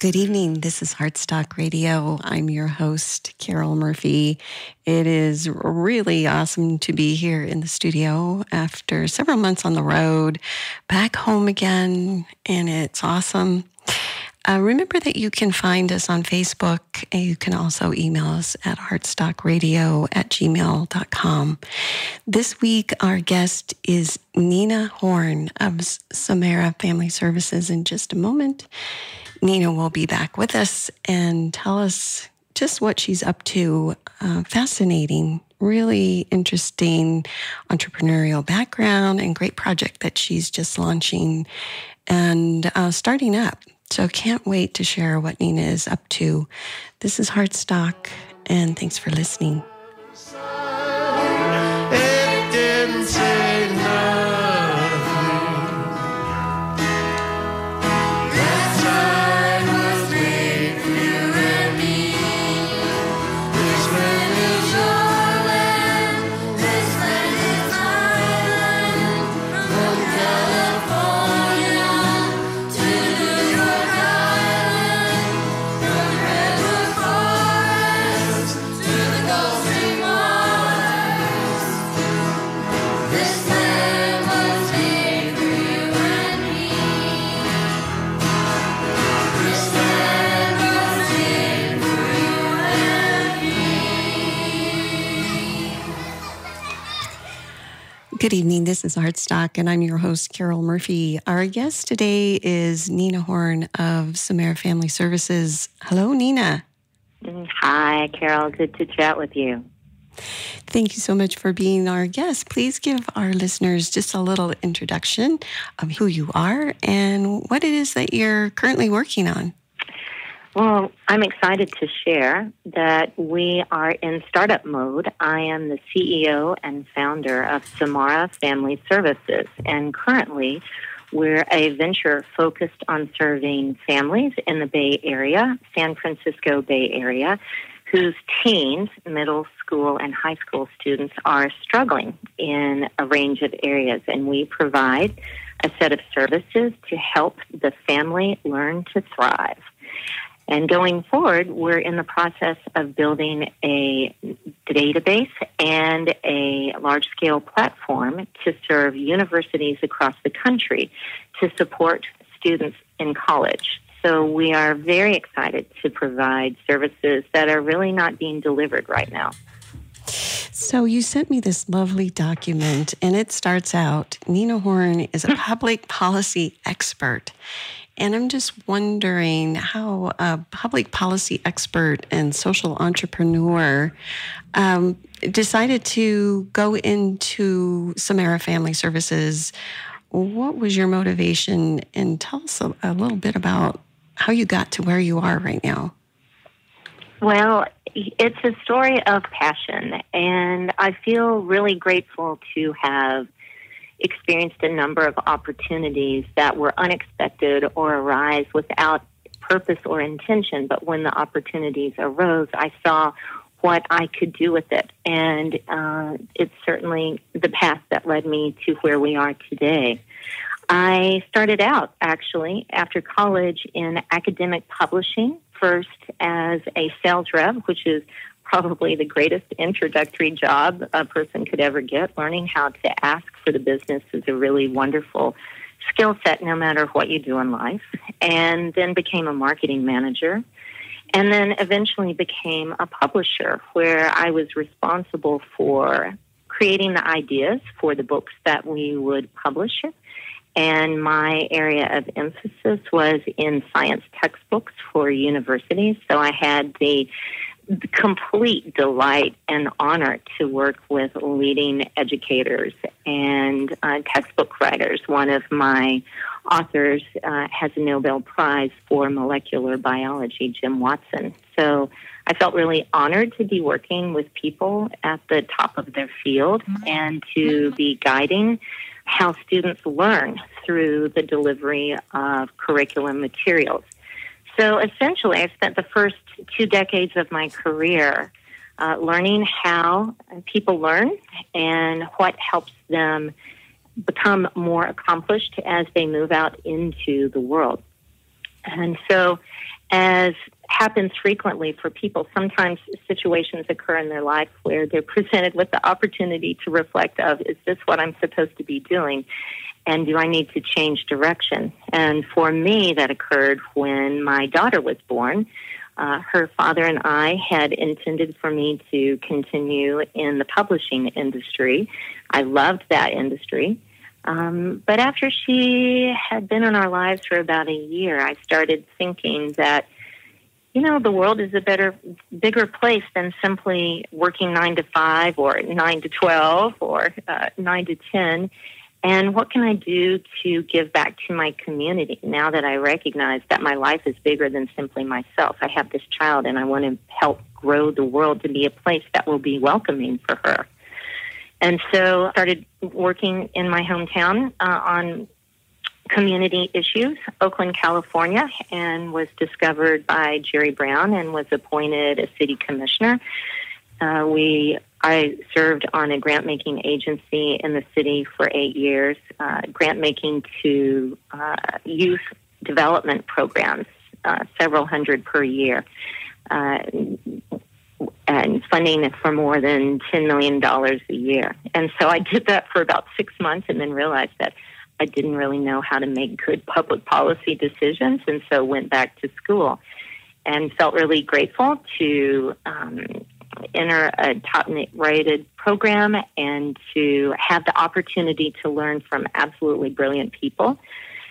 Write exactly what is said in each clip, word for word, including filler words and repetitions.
Good evening. This is Heartstock Radio. I'm your host, Carol Murphy. It is really awesome to be here in the studio after several months on the road, back home again, and it's awesome. Uh, remember that you can find us on Facebook, and you can also email us at heartstockradio at gmail dot com. This week, our guest is Nina Horn of Samara Family Services. In just a moment, Nina will be back with us and tell us just what she's up to. Uh, fascinating, really interesting entrepreneurial background and great project that she's just launching and uh, starting up. So can't wait to share what Nina is up to. This is Heartstock, and thanks for listening. It didn't say nothing. That time was made for you and me. This land is your land. This land is my land. From California to New York Island, from the redwood forest to the Gulf Stream waters. This land was made for you and me. This land was made for you and me. Good evening. This is Heartstock, and I'm your host, Carol Murphy. Our guest today is Nina Horn of Samara Family Services. Hello, Nina. Hi, Carol. Good to chat with you. Thank you so much for being our guest. Please give our listeners just a little introduction of who you are and what it is that you're currently working on. Well, I'm excited to share that we are in startup mode. I am the C E O and founder of Samara Family Services, and currently we're a venture focused on serving families in the Bay Area, San Francisco Bay Area, whose teens, middle school and high school students, are struggling in a range of areas. And we provide a set of services to help the family learn to thrive. And going forward, we're in the process of building a database and a large-scale platform to serve universities across the country to support students in college. So we are very excited to provide services that are really not being delivered right now. So you sent me this lovely document, and it starts out, Nina Horn is a public policy expert. And I'm just wondering how a public policy expert and social entrepreneur um, decided to go into Samara Family Services. What was your motivation? And tell us a, a little bit about how you got to where you are right now. Well, it's a story of passion, and I feel really grateful to have experienced a number of opportunities that were unexpected or arise without purpose or intention. But when the opportunities arose, I saw what I could do with it. And uh, it's certainly the path that led me to where we are today. I started out, actually, after college in academic publishing, first as a sales rep, which is probably the greatest introductory job a person could ever get. Learning how to ask for the business is a really wonderful skill set no matter what you do in life. And then became a marketing manager. And then eventually became a publisher where I was responsible for creating the ideas for the books that we would publish. And my area of emphasis was in science textbooks for universities. So I had the The complete delight and honor to work with leading educators and uh, textbook writers. One of my authors uh, has a Nobel Prize for molecular biology, Jim Watson. So I felt really honored to be working with people at the top of their field and to be guiding how students learn through the delivery of curriculum materials. So essentially, I spent the first two decades of my career uh, learning how people learn and what helps them become more accomplished as they move out into the world. And so as happens frequently for people, sometimes situations occur in their life where they're presented with the opportunity to reflect of, is this what I'm supposed to be doing? And do I need to change direction? And for me, that occurred when my daughter was born. Uh, her father and I had intended for me to continue in the publishing industry. I loved that industry. Um, but after she had been in our lives for about a year, I started thinking that, you know, the world is a better, bigger place than simply working nine to five or nine to twelve or uh, nine to ten. And what can I do to give back to my community now that I recognize that my life is bigger than simply myself? I have this child and I want to help grow the world to be a place that will be welcoming for her. And so I started working in my hometown uh, on community issues, Oakland, California, and was discovered by Jerry Brown and was appointed a city commissioner. Uh, we I served on a grant-making agency in the city for eight years, uh, grant-making to uh, youth development programs, uh, several hundred per year, uh, and funding for more than ten million dollars a year. And so I did that for about six months and then realized that I didn't really know how to make good public policy decisions, and so went back to school and felt really grateful to um, enter a top-rated program and to have the opportunity to learn from absolutely brilliant people.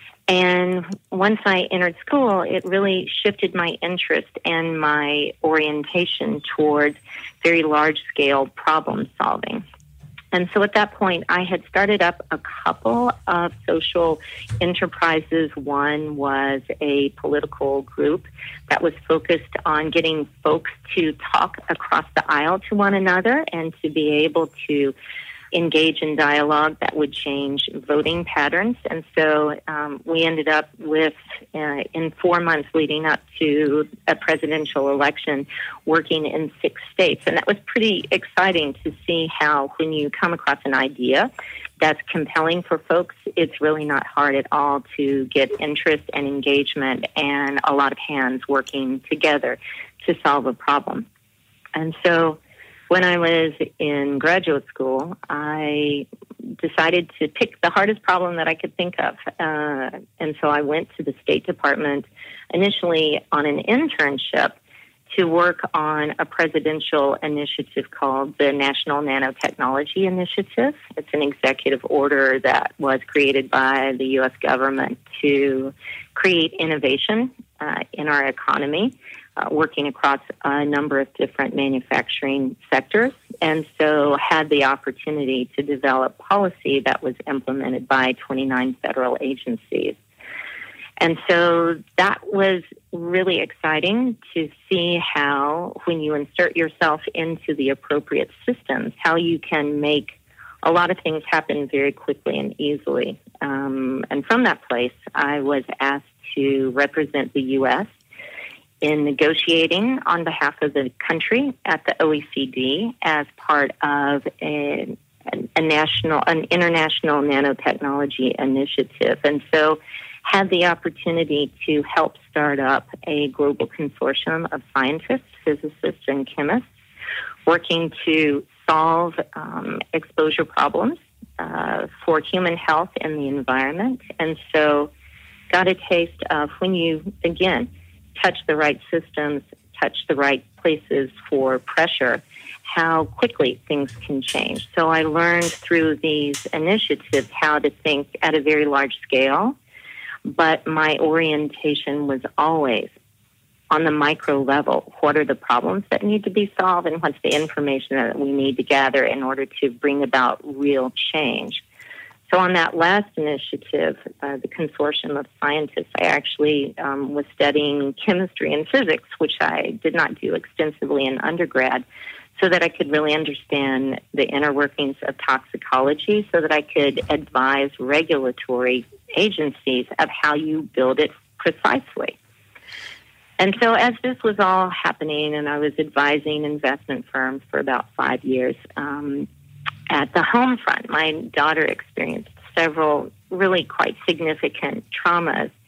And once I entered school, it really shifted my interest and my orientation towards very large-scale problem solving. And so at that point, I had started up a couple of social enterprises. One was a political group that was focused on getting folks to talk across the aisle to one another and to be able to engage in dialogue that would change voting patterns. And so um, we ended up with, uh, in four months leading up to a presidential election, working in six states. And that was pretty exciting to see how when you come across an idea that's compelling for folks, it's really not hard at all to get interest and engagement and a lot of hands working together to solve a problem. And so when I was in graduate school, I decided to pick the hardest problem that I could think of. Uh, and so I went to the State Department initially on an internship to work on a presidential initiative called the National Nanotechnology Initiative. It's an executive order that was created by the U S government to create innovation uh, in our economy. Uh, working across a number of different manufacturing sectors, and so had the opportunity to develop policy that was implemented by twenty-nine federal agencies. And so that was really exciting to see how, when you insert yourself into the appropriate systems, how you can make a lot of things happen very quickly and easily. Um, and from that place, I was asked to represent the U S in negotiating on behalf of the country at the O E C D as part of a, a national, an international nanotechnology initiative. And so had the opportunity to help start up a global consortium of scientists, physicists, and chemists working to solve um, exposure problems uh, for human health and the environment. And so got a taste of when you, again, touch the right systems, touch the right places for pressure, how quickly things can change. So I learned through these initiatives how to think at a very large scale, but my orientation was always on the micro level. What are the problems that need to be solved, and what's the information that we need to gather in order to bring about real change? So on that last initiative, uh, the consortium of scientists, I actually um, was studying chemistry and physics, which I did not do extensively in undergrad, so that I could really understand the inner workings of toxicology, so that I could advise regulatory agencies of how you build it precisely. And so as this was all happening, and I was advising investment firms for about five years, um, at the home front, my daughter experienced several really quite significant traumas.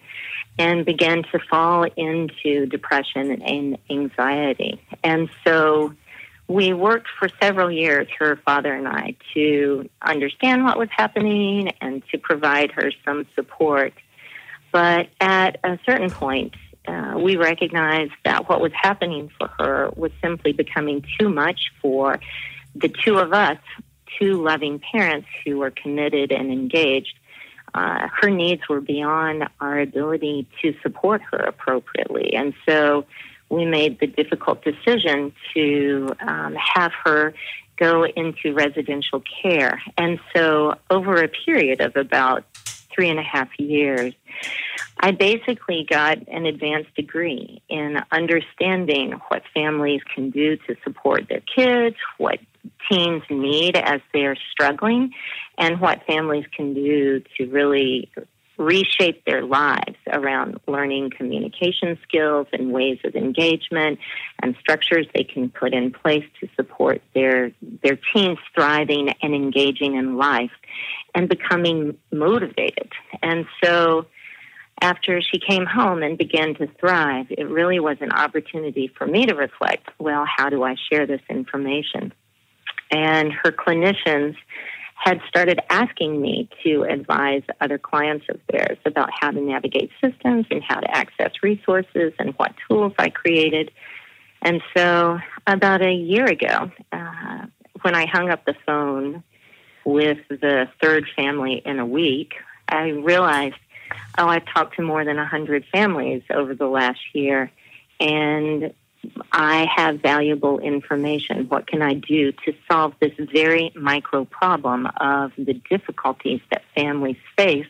and began to fall into depression and anxiety. And so we worked for several years, her father and I, to understand what was happening and to provide her some support. But at a certain point, uh, we recognized that what was happening for her was simply becoming too much for the two of us, two loving parents who were committed and engaged. Uh, her needs were beyond our ability to support her appropriately. And so we made the difficult decision to um, have her go into residential care. And so over a period of about three and a half years, I basically got an advanced degree in understanding what families can do to support their kids, what teens need as they're struggling, and what families can do to really reshape their lives around learning communication skills and ways of engagement and structures they can put in place to support their their teens thriving and engaging in life and becoming motivated. And so after she came home and began to thrive, it really was an opportunity for me to reflect, well, how do I share this information? And her clinicians had started asking me to advise other clients of theirs about how to navigate systems and how to access resources and what tools I created. And so about a year ago, uh, when I hung up the phone with the third family in a week, I realized, oh, I've talked to more than one hundred families over the last year, and I have valuable information. What can I do to solve this very micro problem of the difficulties that families face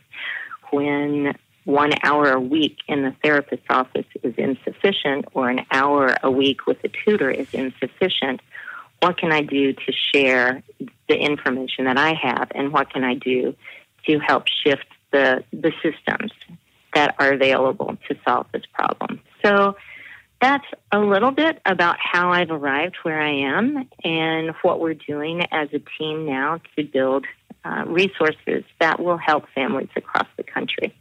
when one hour a week in the therapist's office is insufficient or an hour a week with a tutor is insufficient? What can I do to share the information that I have, and what can I do to help shift the, the systems that are available to solve this problem? So that's a little bit about how I've arrived where I am and what we're doing as a team now to build uh, resources that will help families across the country.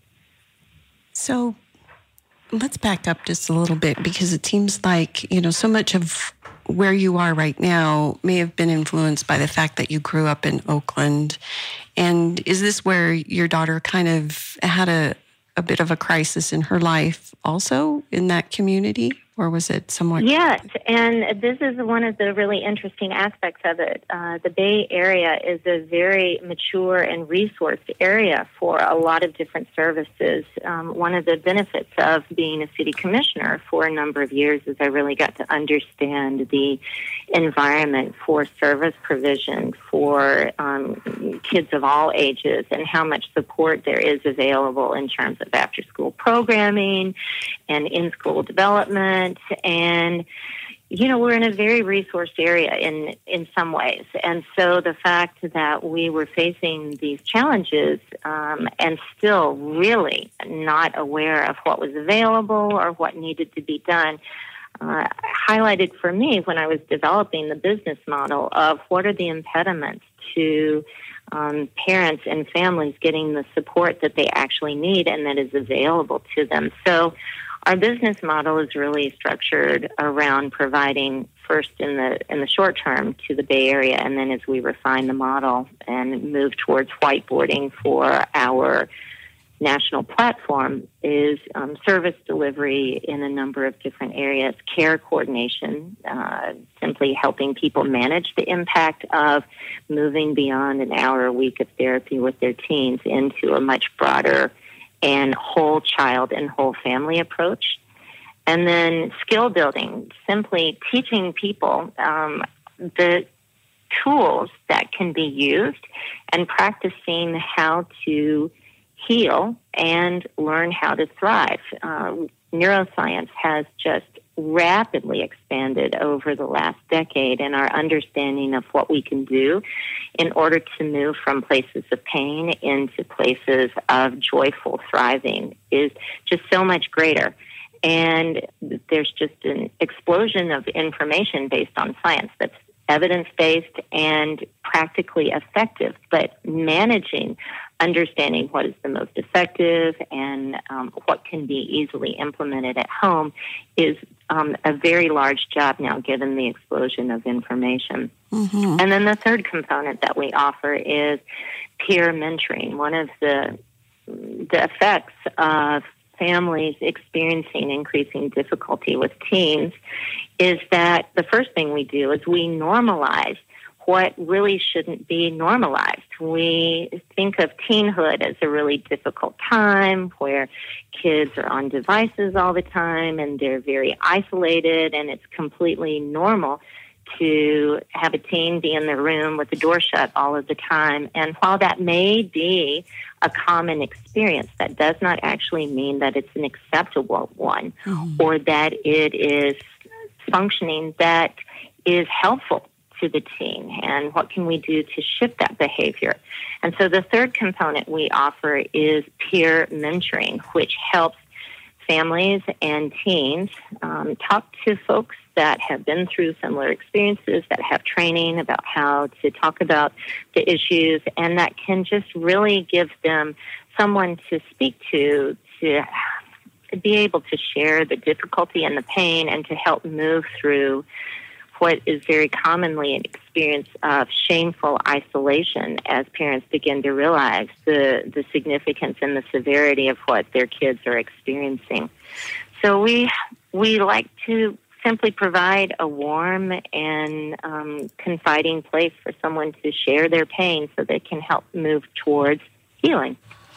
So let's back up just a little bit, because it seems like, you know, so much of where you are right now may have been influenced by the fact that you grew up in Oakland. And is this where your daughter kind of had a, a bit of a crisis in her life also in that community? Or was it somewhat? Yes, and this is one of the really interesting aspects of it. Uh, the Bay Area is a very mature and resourced area for a lot of different services. Um, one of the benefits of being a city commissioner for a number of years is I really got to understand the environment for service provision for um, kids of all ages and how much support there is available in terms of after-school programming and in-school development. And, you know, we're in a very resourced area in, in some ways. And so the fact that we were facing these challenges um, and still really not aware of what was available or what needed to be done uh, highlighted for me when I was developing the business model of what are the impediments to um, parents and families getting the support that they actually need and that is available to them. So our business model is really structured around providing first in the in the short term to the Bay Area, and then as we refine the model and move towards whiteboarding for our national platform, is um, service delivery in a number of different areas, care coordination, uh, simply helping people manage the impact of moving beyond an hour a week of therapy with their teens into a much broader and whole child and whole family approach. And then skill building, simply teaching people um, the tools that can be used and practicing how to heal and learn how to thrive. Uh, neuroscience has just rapidly expanded over the last decade, and our understanding of what we can do in order to move from places of pain into places of joyful thriving is just so much greater. And there's just an explosion of information based on science that's evidence-based and practically effective, but managing understanding what is the most effective and um, what can be easily implemented at home is um, a very large job now, given the explosion of information. Mm-hmm. And then the third component that we offer is peer mentoring. One of the the effects of families experiencing increasing difficulty with teens is that the first thing we do is we normalize what really shouldn't be normalized. We think of teenhood as a really difficult time where kids are on devices all the time and they're very isolated, and it's completely normal to have a teen be in their room with the door shut all of the time. And while that may be a common experience, that does not actually mean that it's an acceptable one Mm-hmm. or that it is functioning that is helpful to the teen. And what can we do to shift that behavior? And so the third component we offer is peer mentoring, which helps families and teens um, talk to folks that have been through similar experiences, that have training about how to talk about the issues, and that can just really give them someone to speak to, to be able to share the difficulty and the pain and to help move through what is very commonly an experience of shameful isolation as parents begin to realize the, the significance and the severity of what their kids are experiencing. So we we like to simply provide a warm and um, confiding place for someone to share their pain so they can help move towards healing.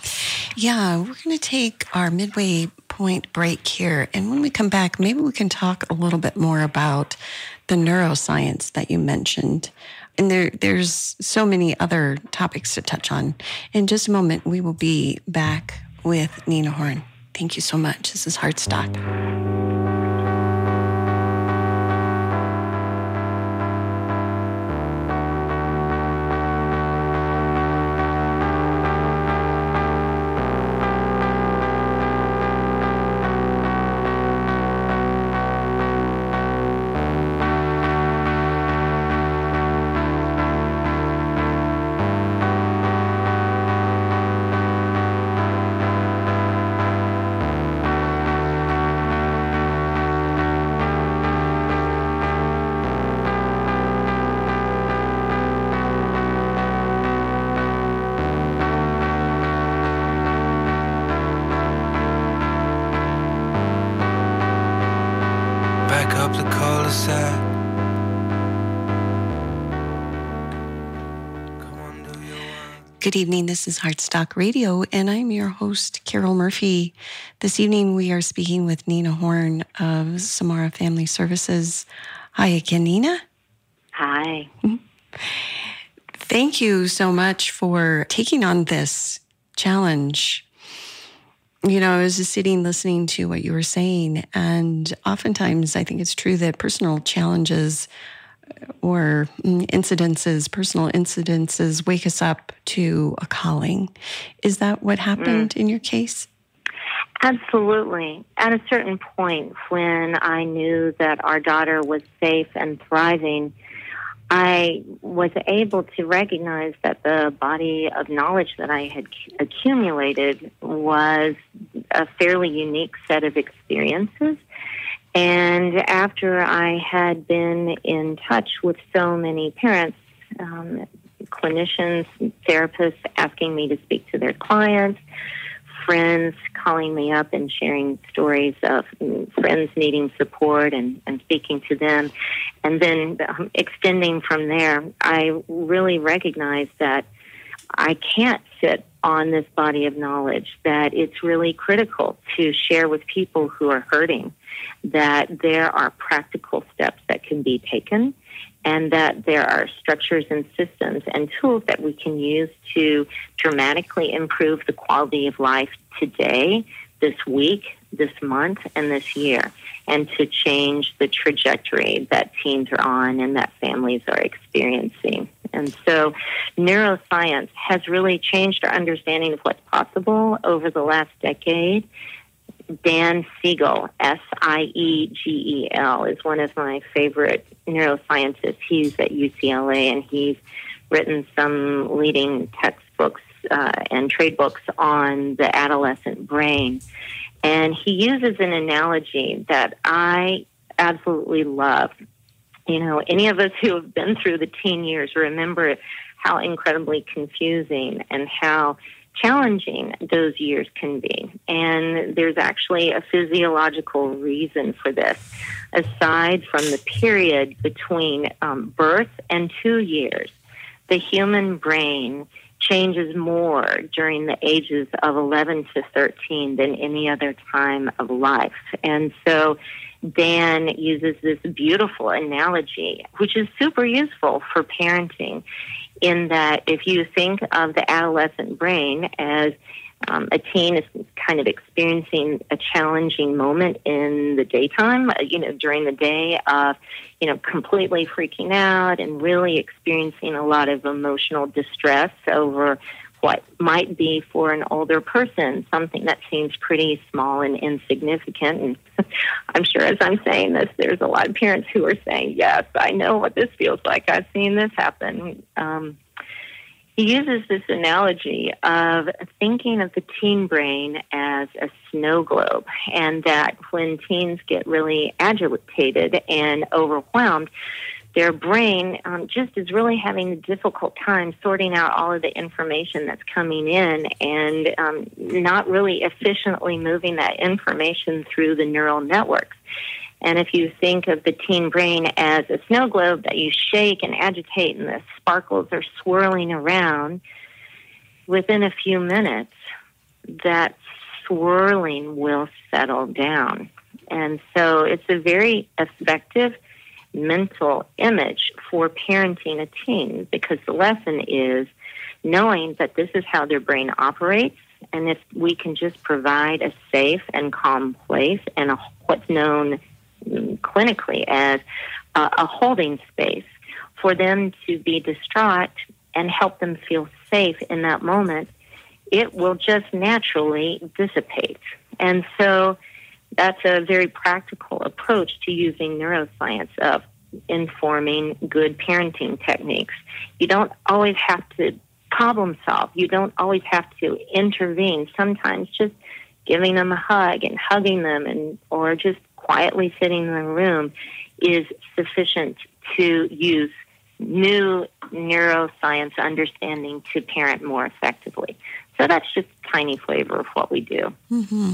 Yeah, we're going to take our midway point break here. And when we come back, maybe we can talk a little bit more about the neuroscience that you mentioned. And there, there's so many other topics to touch on. In just a moment, we will be back with Nina Horn. Thank you so much. This is Heartstock. Good evening. This is Heartstock Radio, and I'm your host, Carol Murphy. This evening, we are speaking with Nina Horn of Samara Family Services. Hi again, Nina. Hi. Thank you so much for taking on this challenge. You know, I was just sitting listening to what you were saying, and oftentimes I think it's true that personal challenges or incidences, personal incidences, wake us up to a calling. Is that what happened mm. in your case? Absolutely. At a certain point, when I knew that our daughter was safe and thriving, I was able to recognize that the body of knowledge that I had accumulated was a fairly unique set of experiences. And after I had been in touch with so many parents, um, clinicians, therapists asking me to speak to their clients, friends calling me up and sharing stories of friends needing support and, and speaking to them, and then um, extending from there, I really recognized that I can't sit on this body of knowledge, that it's really critical to share with people who are hurting, that there are practical steps that can be taken, and that there are structures and systems and tools that we can use to dramatically improve the quality of life today, this week, this month, and this year, and to change the trajectory that teens are on and that families are experiencing. And so neuroscience has really changed our understanding of what's possible over the last decade. Dan Siegel, S I E G E L, is one of my favorite neuroscientists. He's at U C L A, and he's written some leading textbooks uh, and trade books on the adolescent brain. And he uses an analogy that I absolutely love. You know, any of us who have been through the teen years remember how incredibly confusing and how challenging those years can be. And there's actually a physiological reason for this, aside from the period between um, birth and two years. The human brain changes more during the ages of eleven to thirteen than any other time of life. And so Dan uses this beautiful analogy, which is super useful for parenting, in that if you think of the adolescent brain as um, a teen is kind of experiencing a challenging moment in the daytime, you know, during the day of, you know, completely freaking out and really experiencing a lot of emotional distress over what might be for an older person something that seems pretty small and insignificant. And I'm sure as I'm saying this, there's a lot of parents who are saying, yes, I know what this feels like. I've seen this happen. Um, he uses this analogy of thinking of the teen brain as a snow globe, and that when teens get really agitated and overwhelmed, their brain um, just is really having a difficult time sorting out all of the information that's coming in and um, not really efficiently moving that information through the neural networks. And if you think of the teen brain as a snow globe that you shake and agitate and the sparkles are swirling around, within a few minutes, that swirling will settle down. And so it's a very effective mental image for parenting a teen, because the lesson is knowing that this is how their brain operates, and if we can just provide a safe and calm place and a, what's known clinically as a, a holding space for them to be distraught and help them feel safe in that moment, it will just naturally dissipate. And so that's a very practical approach to using neuroscience of informing good parenting techniques. You don't always have to problem solve. You don't always have to intervene. Sometimes just giving them a hug and hugging them, and or just quietly sitting in the room is sufficient to use new neuroscience understanding to parent more effectively. So that's just a tiny flavor of what we do. Mm-hmm.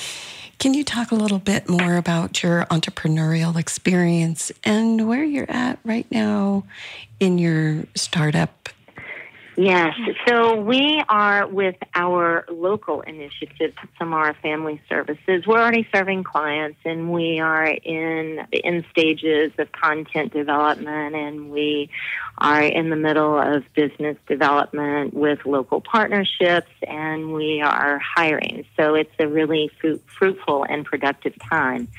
Can you talk a little bit more about your entrepreneurial experience and where you're at right now in your startup? Yes. So we are with our local initiative, Samara Family Services. We're already serving clients, and we are in the end stages of content development, and we are in the middle of business development with local partnerships, and we are hiring. So it's a really fruit, fruitful and productive time.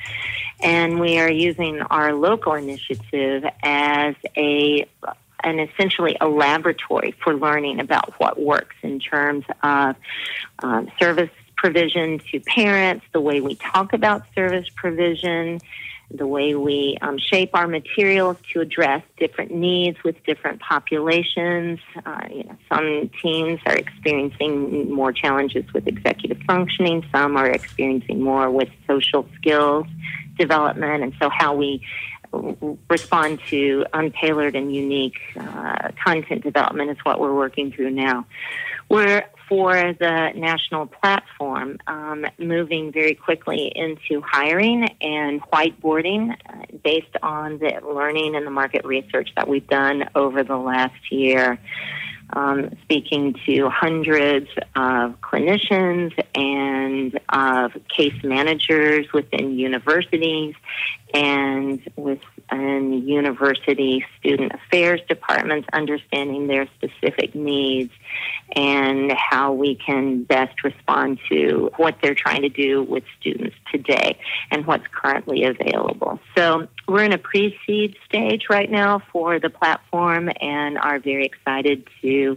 And we are using our local initiative as a and essentially a laboratory for learning about what works in terms of um, service provision to parents, the way we talk about service provision, the way we um, shape our materials to address different needs with different populations. Uh, you know, some teens are experiencing more challenges with executive functioning. Some are experiencing more with social skills development, and so how we respond to untailored and unique uh, content development is what we're working through now. We're, for the national platform, um, moving very quickly into hiring and whiteboarding uh, based on the learning and the market research that we've done over the last year. Um, speaking to hundreds of clinicians and of case managers within universities and within university student affairs departments, understanding their specific needs and how we can best respond to what they're trying to do with students today and what's currently available. So we're in a pre-seed stage right now for the platform and are very excited to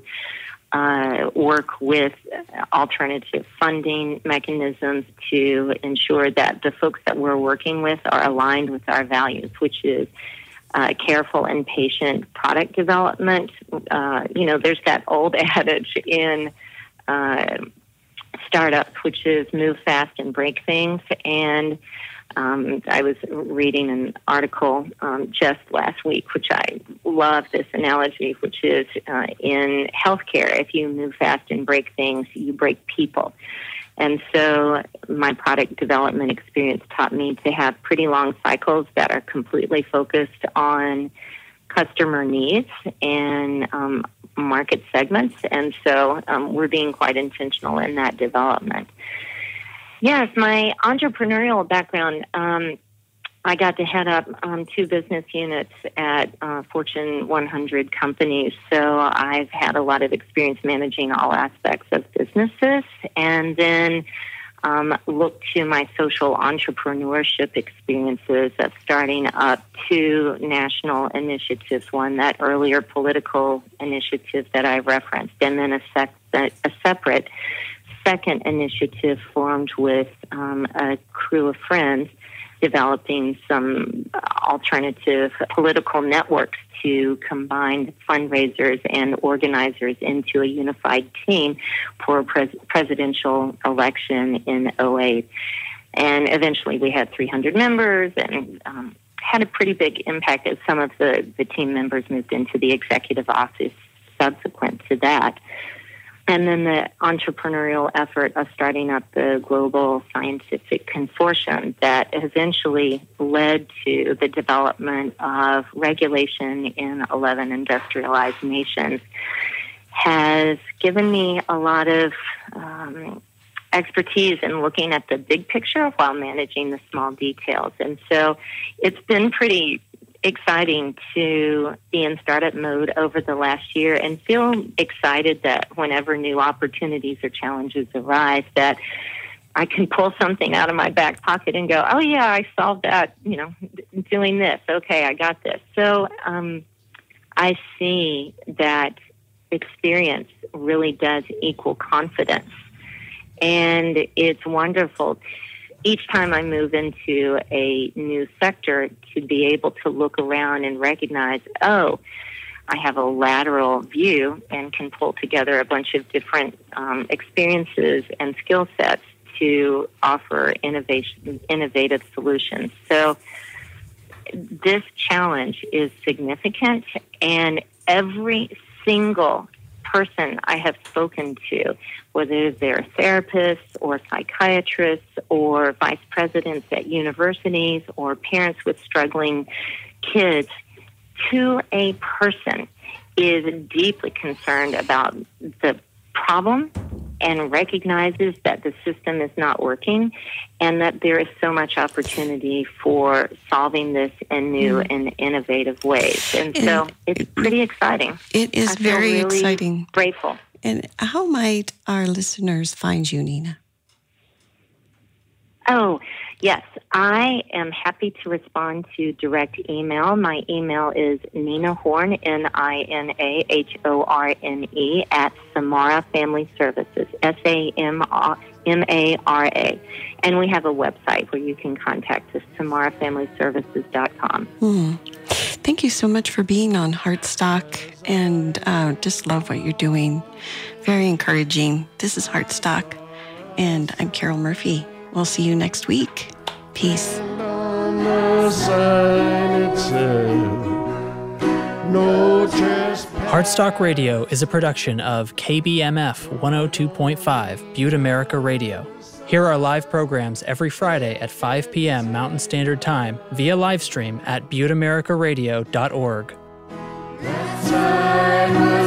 uh, work with alternative funding mechanisms to ensure that the folks that we're working with are aligned with our values, which is uh, careful and patient product development. Uh, you know, there's that old adage in uh, startup, which is Move Fast and Break Things. And um, I was reading an article um, just last week, which I love this analogy, which is uh, in healthcare, if you move fast and break things, you break people. And so my product development experience taught me to have pretty long cycles that are completely focused on customer needs and um, market segments. And so um, we're being quite intentional in that development. Yes, my entrepreneurial background, um, I got to head up um, two business units at uh, Fortune one hundred companies. So I've had a lot of experience managing all aspects of businesses, and then um, looked to my social entrepreneurship experiences of starting up two national initiatives, one that earlier political initiative that I referenced, and then a, sec- a separate second initiative formed with um, a crew of friends, developing some alternative political networks to combine fundraisers and organizers into a unified team for a pres- presidential election in oh eight. And eventually we had three hundred members and um, had a pretty big impact as some of the, the team members moved into the executive office subsequent to that. And then the entrepreneurial effort of starting up the global scientific consortium that eventually led to the development of regulation in eleven industrialized nations has given me a lot of um, expertise in looking at the big picture while managing the small details. And so it's been pretty exciting to be in startup mode over the last year and feel excited that whenever new opportunities or challenges arise, that I can pull something out of my back pocket and go, oh yeah, I solved that, you know, doing this. Okay, I got this. So um, I see that experience really does equal confidence. And it's wonderful each time I move into a new sector to be able to look around and recognize, oh, I have a lateral view and can pull together a bunch of different um, experiences and skill sets to offer innovation, innovative solutions. So this challenge is significant, and every single person I have spoken to, whether they're therapists or psychiatrists or vice presidents at universities or parents with struggling kids, to a person is deeply concerned about the problem and recognizes that the system is not working and that there is so much opportunity for solving this in new mm. and innovative ways. And, and so it's pretty exciting. It is I feel very really exciting. Grateful. And how might our listeners find you, Nina? Oh, yes. I am happy to respond to direct email. My email is Nina Horn, N I N A H O R N E, at Samara Family Services, S A M A R A. And we have a website where you can contact us, samara family services dot com. Hmm. Thank you so much for being on Heartstock, and uh, just love what you're doing. Very encouraging. This is Heartstock, and I'm Carol Murphy. We'll see you next week. Peace. Heartstock Radio is a production of K B M F one oh two point five, Butte America Radio. Hear our live programs every Friday at five p.m. Mountain Standard Time via livestream at butte america radio dot org.